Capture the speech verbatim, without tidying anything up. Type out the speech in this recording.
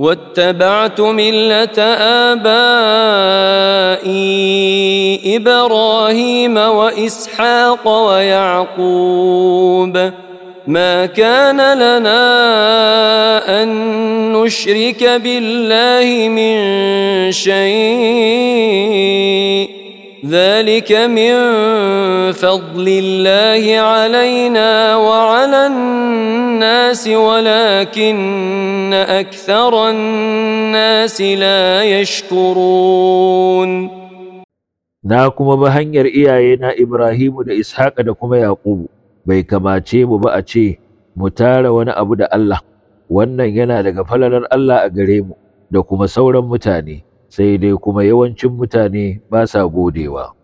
واتبعت ملة آبائي إبراهيم وإسحاق ويعقوب ما كان لنا أن نشرك بالله من شيء ذلك من فضل الله علينا وعلى الناس ولكن أكثر الناس لا يشكرون. Na kuma ba hanyar iyayena Ibrahimu da Ishaqa da kuma Yaƙubu, bai kamace mu ba a ce mu tara wani abu da Allah, wannan yana daga falalar Allah a gare mu da kuma sauran mutane, sai dai kuma yawancin mutane ba sa godewa.